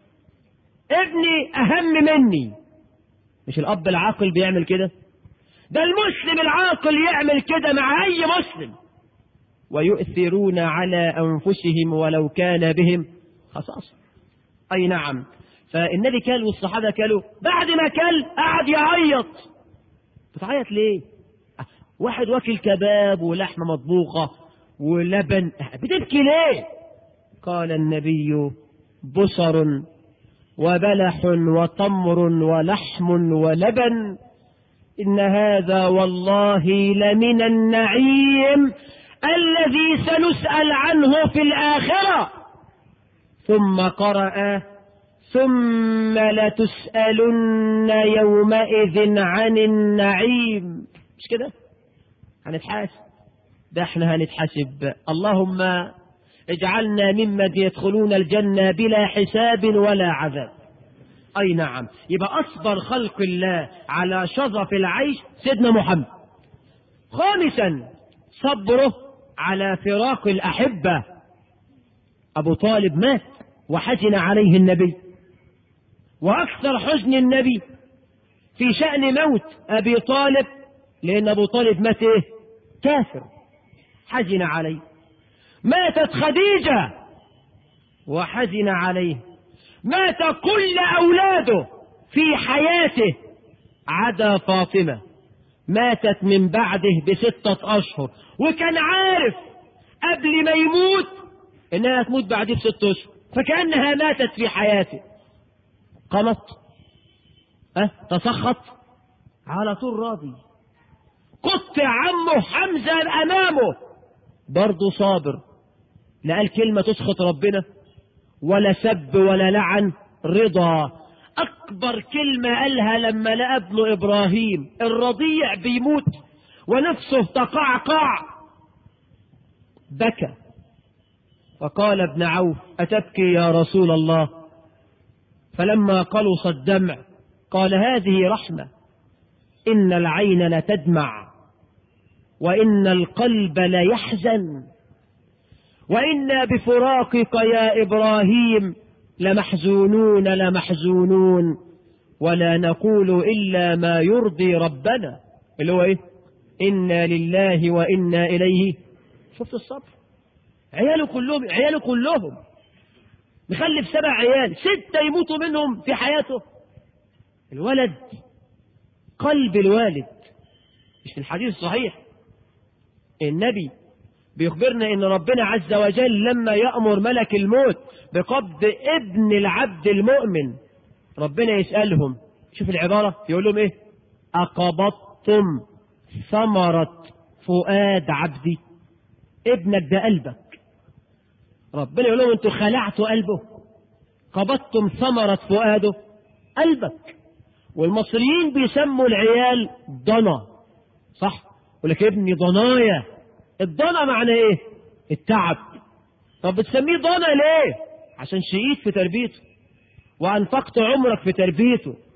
ابني أهم مني. مش الأب العاقل بيعمل كده؟ ده المسلم العاقل يعمل كده مع أي مسلم. ويؤثرون على أنفسهم ولو كان بهم خصاصة. أي نعم. فالنبي كل والصحابة كلوا، بعد ما كل قعد يعيط. بتعيط ليه؟ واحد واكل كباب ولحمة مطبوخة ولبن، بتبكي ليه؟ قال النبي بصر وبلح وتمر ولحم ولبن، إن هذا والله لمن النعيم الذي سنسأل عنه في الآخرة. ثم قرأ ثم لتسألن يومئذ عن النعيم. مش كده؟ هنتحاسب، ده احنا هنتحاسب. اللهم اجعلنا ممن يدخلون الجنة بلا حساب ولا عذاب. أي نعم. يبقى أصبر خلق الله على شظف العيش سيدنا محمد. خامسا صبره على فراق الأحبة. أبو طالب مات وحزن عليه النبي، وأكثر حزن النبي في شأن موت أبي طالب، لأن أبو طالب مات إيه؟ كافر، حزن عليه. ماتت خديجة وحزن عليه. مات كل أولاده في حياته عدا فاطمة، ماتت من بعده ب6 أشهر، وكان عارف قبل ما يموت إنها تموت بعده ب6 أشهر، فكأنها ماتت في حياته. قنط، تسخط، على طول راضي. قطع عمه حمزة أمامه، برضه صابر، لا قال كلمة تسخط ربنا ولا سب ولا لعن، رضا. أكبر كلمة قالها لما لقى ابن إبراهيم الرضيع بيموت ونفسه تقعقع، بكى فقال ابن عوف أتبكي يا رسول الله؟ فلما قلص الدمع قال هذه رحمة، إن العين لتدمع وإن القلب ليحزن، وإنا بفراقك يا إبراهيم لمحزونون ولا نقول إلا ما يرضي ربنا، اللي هو إيه؟ إنا لله وإنا إليه. شفت الصبر؟ عياله كلهم مخلف 7 عيال، 6 يموتوا منهم في حياته. الولد قلب الوالد. مش في الحديث الصحيح النبي بيخبرنا ان ربنا عز وجل لما يأمر ملك الموت بقبض ابن العبد المؤمن ربنا يسألهم، شوف العبارة، يقول لهم ايه؟ أقبضتم ثمرة فؤاد عبدي؟ ابنك ده قلبك. ربنا يقول لهم انتوا خلعتوا قلبه، قبضتم ثمرة فؤاده، قلبك. والمصريين بيسموا العيال ضنا، صح؟ يقول لك ابني ضنايا. الضنا معنى ايه؟ التعب. طب بتسميه ضنا ليه؟ عشان شقيت في تربيته وانفقت عمرك في تربيته.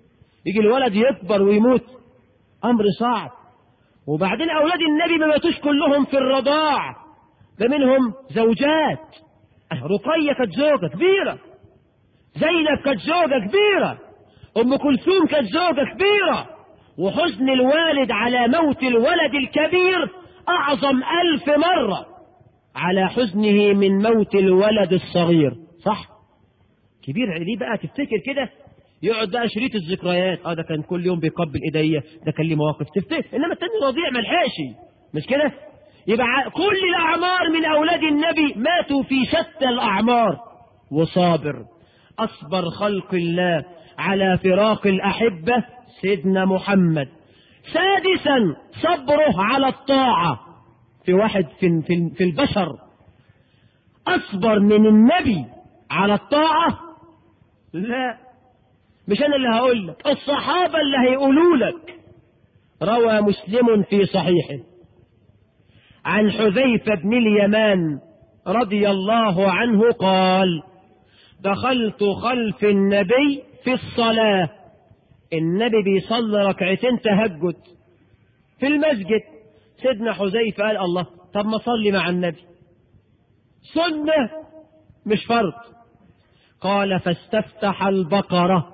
يجي الولد يكبر ويموت، أمر صعب. وبعدين أولاد النبي ما ماتوش كلهم في الرضاع، ده منهم زوجات. رقية كانت زوجة كبيرة، زينب كانت زوجة كبيرة، أم كلثوم كانت زوجة كبيرة. وحزن الوالد على موت الولد الكبير أعظم 1000 مرة على حزنه من موت الولد الصغير. صح؟ كبير ليه بقى تفتكر كده؟ يقعد بقى شريط الذكريات، ده كان كل يوم بيقبل ايديا، ده كان ليه مواقف تفتكر. انما التاني رضيع ملحقش، مش كده؟ يبقى كل الاعمار من اولاد النبي ماتوا في شتى الاعمار، وصابر. اصبر خلق الله على فراق الاحبه سيدنا محمد. سادسا صبره على الطاعه. في واحد في البشر اصبر من النبي على الطاعه؟ لا، مش أنا اللي هقول لك، الصحابة اللي هيقولوا لك. روى مسلم في صحيحه عن حذيفة بن اليمان رضي الله عنه قال: دخلت خلف النبي في الصلاة. النبي بيصلي ركعتين تهجد في المسجد. سيدنا حذيفة قال: الله، طب ما صلي مع النبي، سنة مش فرض. قال: فاستفتح البقرة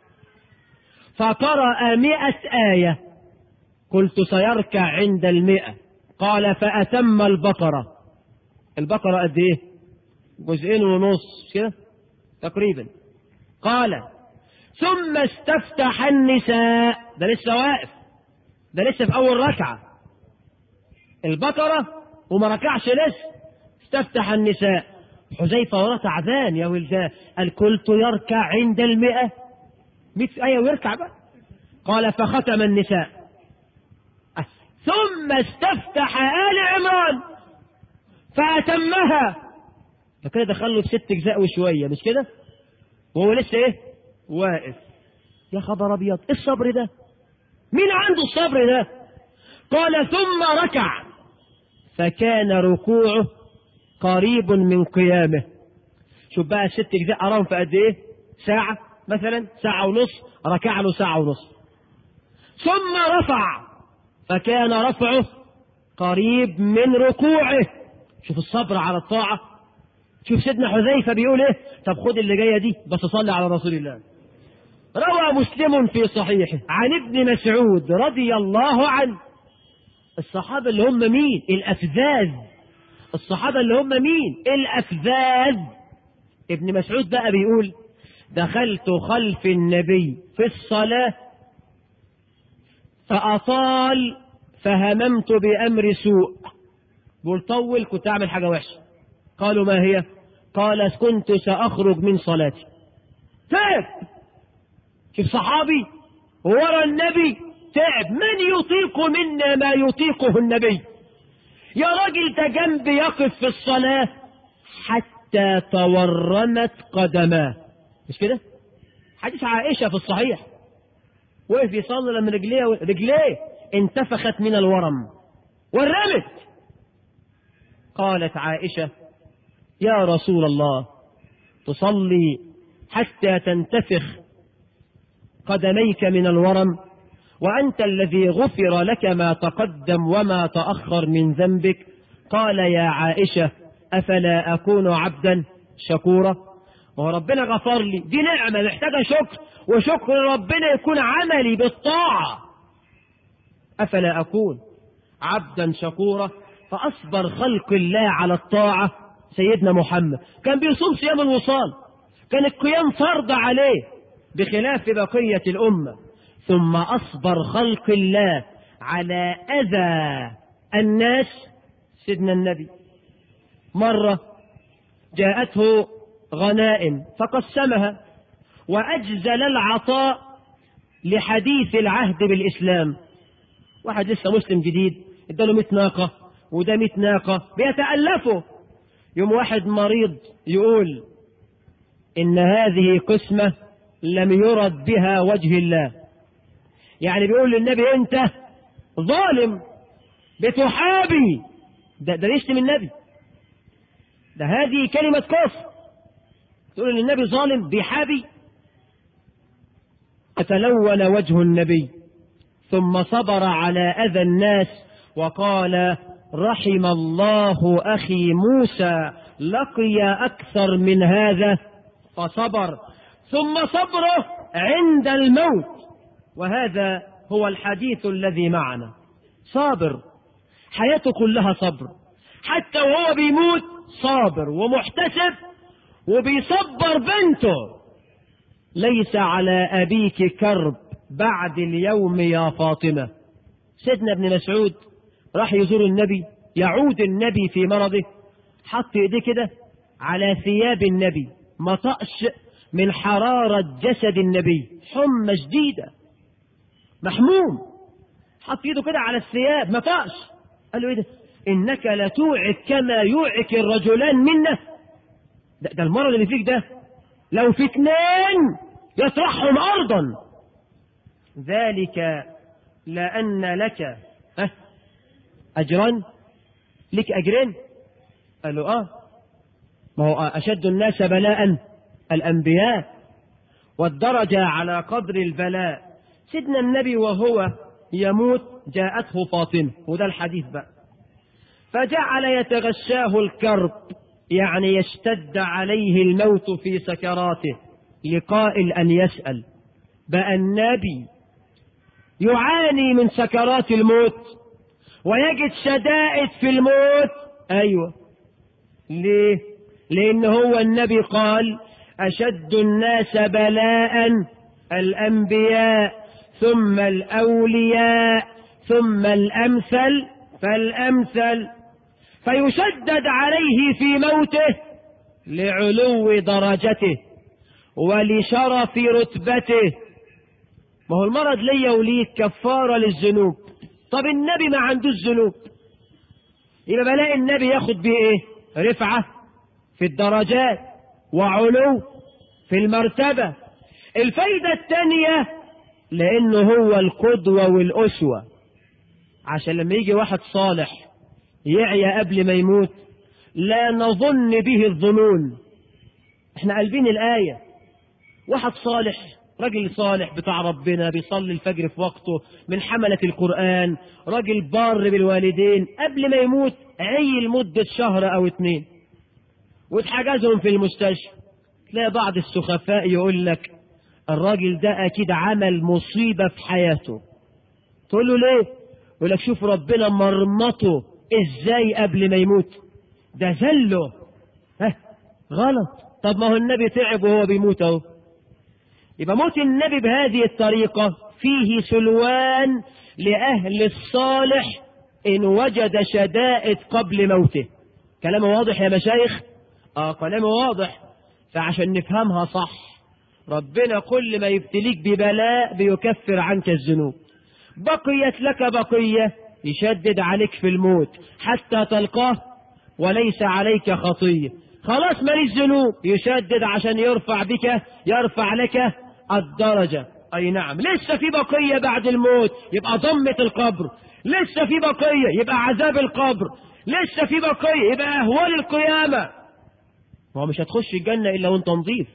فقرأ 100 آية. قلت: سيركع عند 100. قال: فأتم البقرة. البقرة قد ايه؟ 2.5 كده تقريبا. قال: ثم استفتح النساء. ده لسه واقف، ده لسه في أول ركعة البقرة وما ركعش لسه. استفتح النساء. حذيفة وراه تعبان يا ولدان. قال: قلت يركع عند 100 آية ويركع بقى. قال: فختم النساء. ثم استفتح آل عمران فأتمها. فكده دخله ب6 أجزاء وشوية، مش كده؟ وهو لسه ايه؟ واقف. يا خبر أبيض، ايه الصبر ده؟ مين عنده الصبر ده؟ قال: ثم ركع فكان ركوعه قريب من قيامه. شوف بقى 6 أجزاء أراهم في قد ايه؟ ساعة مثلا، 1.5 ساعة، ركع له 1.5 ساعة. ثم رفع فكان رفعه قريب من ركوعه. شوف الصبر على الطاعة. شوف سيدنا حذيفة بيقول ايه. طب خد اللي جاية دي بس صلي على رسول الله. روى مسلم في صحيحه عن ابن مسعود رضي الله عنه. الصحابة اللي هم مين؟ الأفذاذ. الصحابة اللي هم مين؟ الأفذاذ. ابن مسعود بقى بيقول: دخلت خلف النبي في الصلاة فأطال فهممت بأمر سوء. بقول طول، كنت أعمل حاجة وحشة. قالوا: ما هي؟ قال: كنت سأخرج من صلاتي. تعب. شوف صحابي ورا النبي تعب. من يطيق منا ما يطيقه النبي؟ يا راجل ده جنب يقف في الصلاة حتى تورمت قدماه، مش كده؟ حديث عائشة في الصحيح، وقف يصلي لما رجليه انتفخت من الورم ورمت. قالت عائشة: يا رسول الله، تصلي حتى تنتفخ قدميك من الورم وأنت الذي غفر لك ما تقدم وما تأخر من ذنبك؟ قال: يا عائشة، أفلا أكون عبدا شكورا؟ وربنا غفر لي، دي نعمة محتاجة شكر، وشكر ربنا يكون عملي بالطاعة. أفلا أكون عبدا شكورا؟ فأصبر خلق الله على الطاعة. سيدنا محمد كان بيصوم صيام الوصال، كان القيام فرض عليه بخلاف بقية الأمة. ثم أصبر خلق الله على أذى الناس. سيدنا النبي مرة جاءته غنائم فقسمها وأجزل العطاء لحديث العهد بالإسلام. واحد لسه مسلم جديد اداله 100 ناقة وده 100 ناقة بيتألفوا. يوم واحد مريض يقول: إن هذه قسمة لم يرد بها وجه الله. يعني بيقول للنبي: أنت ظالم بتحابي. ده يشتم النبي، ده هذه كلمة كفر. تقول للنبي ظالم بيحابي؟ فتلون وجه النبي ثم صبر على أذى الناس وقال رحم الله أخي موسى لقي أكثر من هذا فصبر، ثم صبره عند الموت. وهذا هو الحديث الذي معنا، صابر حياته كلها صبر، حتى وهو بيموت صابر ومحتسب وبيصبر بنته. ليس على أبيك كرب بعد اليوم يا فاطمة. سيدنا ابن مسعود راح يزور النبي، يعود النبي في مرضه، حط ايديه كده على ثياب النبي، ما طقش من حرارة جسد النبي، حمى شديدة محموم، حط ايده كده على الثياب ما طقش. قال له ايه ده؟ انك لتوعك كما يوعك الرجلان منا. ده المرض اللي فيك ده لو في اثنين يطرحهم ارضا. ذلك لأن لك أجران، لك أجرين. قال له ما هو أشد الناس بلاء الأنبياء، والدرجة على قدر البلاء. سيدنا النبي وهو يموت جاءته فاطمة، وده الحديث بقى، فجعل يتغشاه الكرب، يعني يشتد عليه الموت في سكراته، لقائل أن يسأل بقى النبي يعاني من سكرات الموت ويجد شدائد في الموت؟ أيوة. ليه؟ لأن هو النبي قال أشد الناس بلاء الأنبياء ثم الأولياء ثم الأمثل فالأمثل، فيشدد عليه في موته لعلو درجته ولشرف رتبته. ما هو المرض ليا وليك كفارة للذنوب. طب النبي ما عندوش ذنوب، يبقى بلاقي النبي ياخد بيه ايه؟ رفعة في الدرجات وعلو في المرتبة. الفايدة الثانية لأنه هو القدوة والأسوة، عشان لما يجي واحد صالح يعيا قبل ما يموت لا نظن به الظنون. احنا قلبين الآية، واحد صالح، راجل صالح بتاع ربنا، بيصلي الفجر في وقته، من حملة القرآن، راجل بار بالوالدين، قبل ما يموت عي لمدة شهر أو 2 واتحجزهم في المستشفى. تلاقي بعض السخفاء يقول لك الراجل ده أكيد عمل مصيبة في حياته. تقول له ليه؟ يقول لك شوف ربنا مرمطه ازاي قبل ما يموت، ده ذله. غلط. طب ما هو النبي تعب وهو بيموت اهو. يبقى موت النبي بهذه الطريقة فيه سلوان لأهل الصالح إن وجد شدائد قبل موته. كلامه واضح يا مشايخ؟ كلامه واضح. فعشان نفهمها صح، ربنا كل ما يبتليك ببلاء بيكفر عنك الذنوب. بقيت لك بقية يشدد عليك في الموت حتى تلقاه وليس عليك خطية، خلاص ماليش ذنوب، يشدد عشان يرفع لك الدرجة. أي نعم، لسه في بقية بعد الموت، يبقى ضمة القبر، لسه في بقية يبقى عذاب القبر، لسه في بقية يبقى أهوال القيامة. ما هو مش هتخش الجنة إلا وانت نظيف،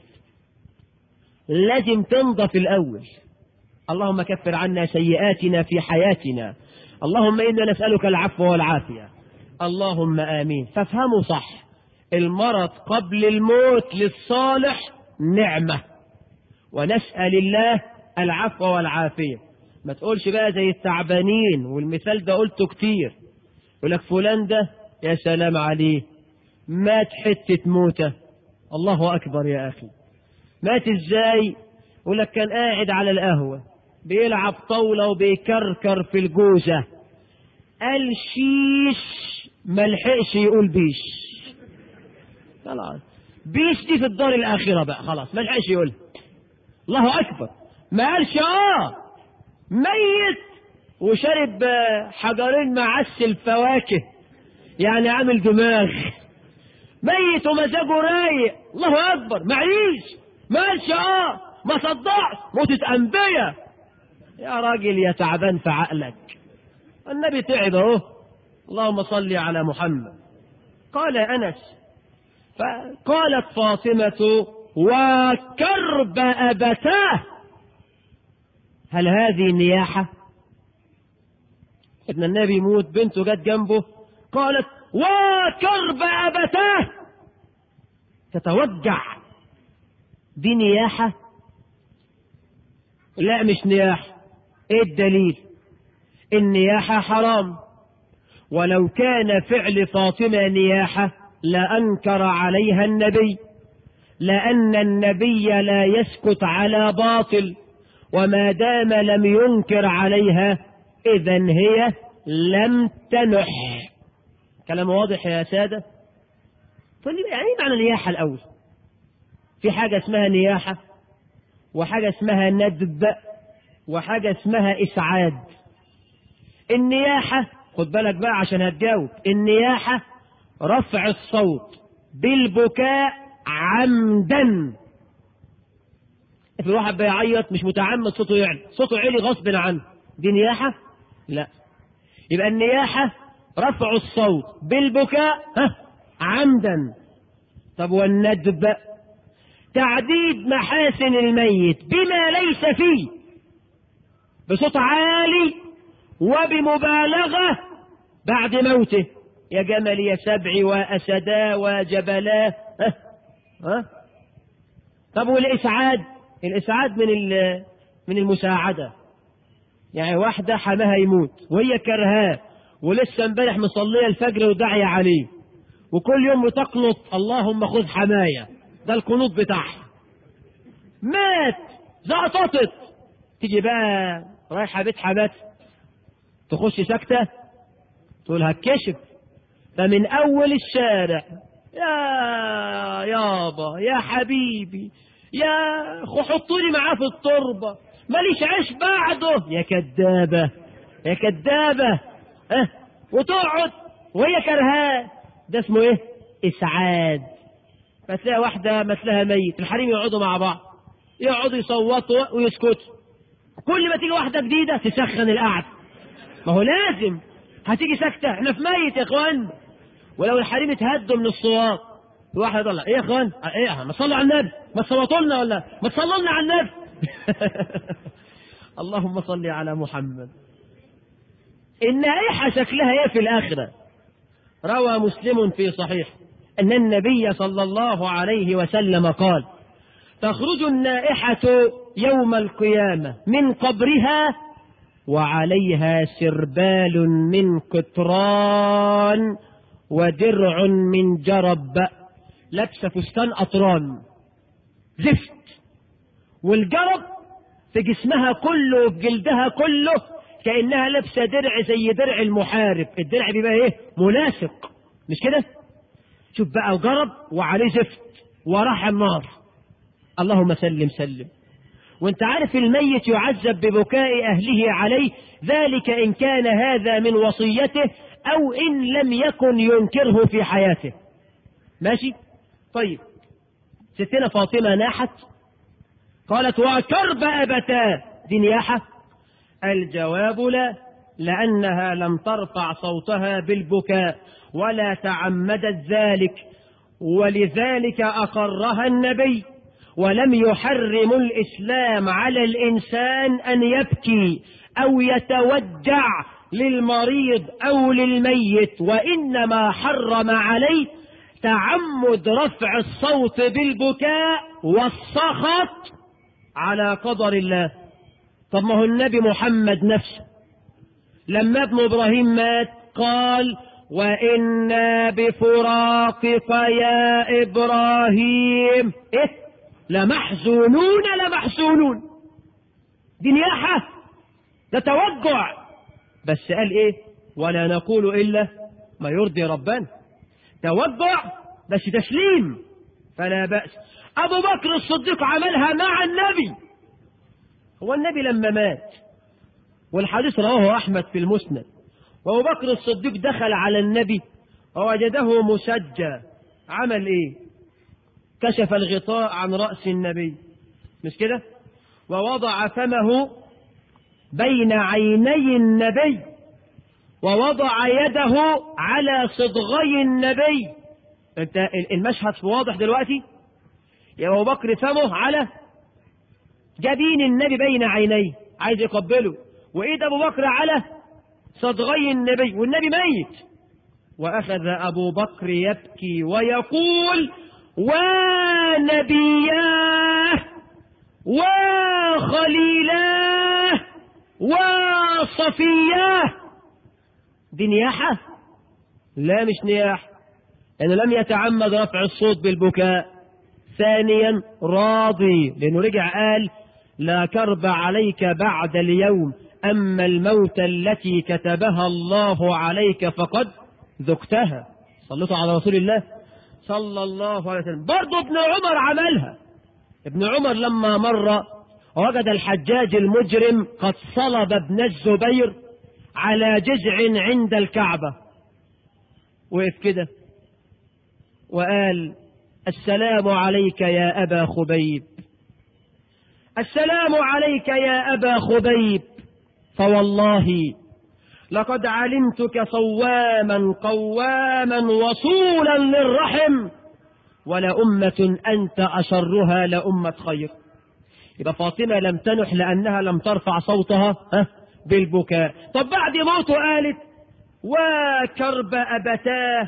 لازم تنضف الأول. اللهم كفر عنا سيئاتنا في حياتنا، اللهم إنا نسألك العفو والعافية، اللهم آمين. فافهموا صح، المرض قبل الموت للصالح نعمة، ونسأل الله العفو والعافية. ما تقولش بقى زي التعبانين، والمثال ده قلته كتير، يقول لك فلان ده يا سلام عليه مات حتة موتة. الله أكبر يا أخي، مات إزاي؟ يقول لك كان قاعد على القهوة بيلعب طاولة وبيكركر في الجوزة، قال شيش ملحقش يقول بيش. خلاص بيش دي في الدار الآخرة بقى، خلاص ملحقش يقول. الله أكبر، ما قالش ميت وشرب حجرين معسل فواكه، يعني عامل دماغ، ميت ومزاجه رايق. الله أكبر، معيش، ما قالش ما صدقش موتة أنبياء. يا راجل يا تعبان في عقلك، النبي تعب اهو. اللهم صل على محمد. قال أنس فقالت فاطمة وكرب أبتاه، هل هذه نياحة؟ ابن النبي يموت، بنته جت جنبه قالت وكرب أبتاه، تتوجع. دي نياحة؟ لا مش نياحة. ايه الدليل؟ النياحة حرام، ولو كان فعل فاطمة نياحة لأنكر عليها النبي، لأن النبي لا يسكت على باطل، وما دام لم ينكر عليها إذن هي لم تنح. كلام واضح يا سادة؟ طيب يعني ايه معنى نياحة الأول؟ في حاجة اسمها نياحة، وحاجة اسمها ندب، وحاجة اسمها إسعاد. النياحة خد بالك بقى عشان هتجاوب. النياحة رفع الصوت بالبكاء عمدا. في واحد بيعيط مش متعمد صوته يعلى، صوته عالي غصب عنه، دي نياحة؟ لا. يبقى النياحة رفع الصوت بالبكاء عمدا. طب والندب؟ تعديد محاسن الميت بما ليس فيه بصوت عالي وبمبالغة بعد موته، يا جمل يا سبع وأسدا وجبلا. طب والإسعاد؟ الإسعاد من المساعدة. يعني واحدة حماها يموت وهي كرهاه ولسه امبارح مصلية الفجر وداعية عليه، وكل يوم تقنط اللهم خذ حماية، ده القنوط بتاعها. مات زقططت، تيجي بقى رايحة بيت حماتها تخش سكتة تقول هتكشف. فمن أول الشارع يا يابا يا حبيبي يا أخو حطوني معاه في التربة ماليش عيش بعده، يا كدابة يا كدابة. وتقعد وهي كرهاه، ده اسمه ايه؟ إسعاد. فتلاقي واحدة مثلها ميت، الحريم يقعدوا مع بعض يقعدوا يصوتوا ويسكتوا، كل ما تيجي واحدة جديدة تسخن القعدة. ما هو لازم هتيجي سكتة، احنا في ميت يا اخوان. ولو الحريم اتهدوا من الصوات واحد يطلع ايه يا اخوان؟ ايه ما تصلوا على النبي، ما تصوتوا لنا ولا ما تصلوا لنا على النبي. اللهم صل على محمد. النائحة شكلها ايه في الآخرة؟ روى مسلم في صحيح أن النبي صلى الله عليه وسلم قال تخرج النائحة يوم القيامة من قبرها وعليها سربال من قطران ودرع من جرب، لابسة فستان أطران زفت، والجرب في جسمها كله وفي جلدها كله كأنها لابسة درع زي درع المحارب. الدرع بيبقى ايه؟ ملاصق، مش كده؟ شوف بقى جرب وعليه زفت وراح النار. اللهم سلم سلم. وانت عارف الميت يعذب ببكاء أهله عليه، ذلك إن كان هذا من وصيته أو إن لم يكن ينكره في حياته. ماشي؟ طيب ستنا فاطمة ناحت قالت وكرب أبتاه، دي نياحة؟ الجواب لا، لأنها لم ترفع صوتها بالبكاء ولا تعمدت ذلك، ولذلك أقرها النبي. ولم يحرم الإسلام على الإنسان أن يبكي أو يتوجع للمريض أو للميت، وإنما حرم عليه تعمد رفع الصوت بالبكاء والسخط على قدر الله. طب ما هو النبي محمد نفسه لما ابن إبراهيم مات قال وإنا بفراقك يا إبراهيم لمحزونون لمحزونون. دي نياحة، ده توجع، بس قال ايه؟ ولا نقول إلا ما يرضي ربنا. توجع بس تسليم فلا بأس. أبو بكر الصديق عملها مع النبي. هو النبي لما مات، والحديث رواه أحمد في المسند، وأبو بكر الصديق دخل على النبي ووجده مسجى، عمل ايه؟ كشف الغطاء عن رأس النبي، مش كده؟ ووضع فمه بين عيني النبي ووضع يده على صدغي النبي. انت المشهد واضح دلوقتي؟ يا أبو بكر فمه على جبين النبي بين عينيه عايز يقبله، وإيد أبو بكر على صدغي النبي والنبي ميت. وأخذ أبو بكر يبكي ويقول: ونبياه وخليلاه وصفياه. دي نياحة؟ لا مش نياحة، لأنه لم يتعمد رفع الصوت بالبكاء. ثانيا راضي، لأنه رجع قال: لا كرب عليك بعد اليوم، أما الموت التي كتبها الله عليك فقد ذقتها. صلوا على رسول الله صلى الله عليه وسلم. برضو ابن عمر عملها. ابن عمر لما مر وجد الحجاج المجرم قد صلب ابن الزبير على جذع عند الكعبة، وقف كده وقال: السلام عليك يا أبا خبيب، السلام عليك يا أبا خبيب، فوالله لقد علمتك صواما قواما وصولا للرحم، ولأمة أنت أشرها لأمة خير. يبقى فاطمة لم تنح لأنها لم ترفع صوتها بالبكاء. طب بعد موته قالت: وكرب أبتاه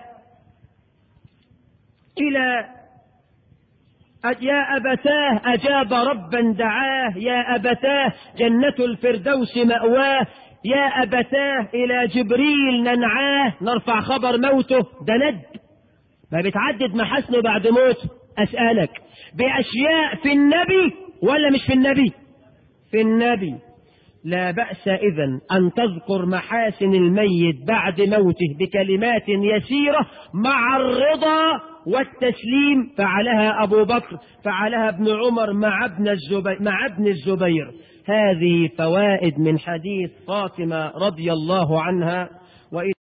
إلى يا أبتاه أجاب ربا دعاه، يا أبتاه جنة الفردوس مأواه، يا أبتاه إلى جبريل ننعاه. نرفع خبر موته، ده ند ما بتعدد محاسنه بعد موته. أسألك بأشياء في النبي ولا مش في النبي؟ في النبي. لا بأس إذن أن تذكر محاسن الميت بعد موته بكلمات يسيرة مع الرضا والتسليم. فعلها أبو بكر، فعلها ابن عمر مع ابن الزبير. هذه فوائد من حديث فاطمة رضي الله عنها.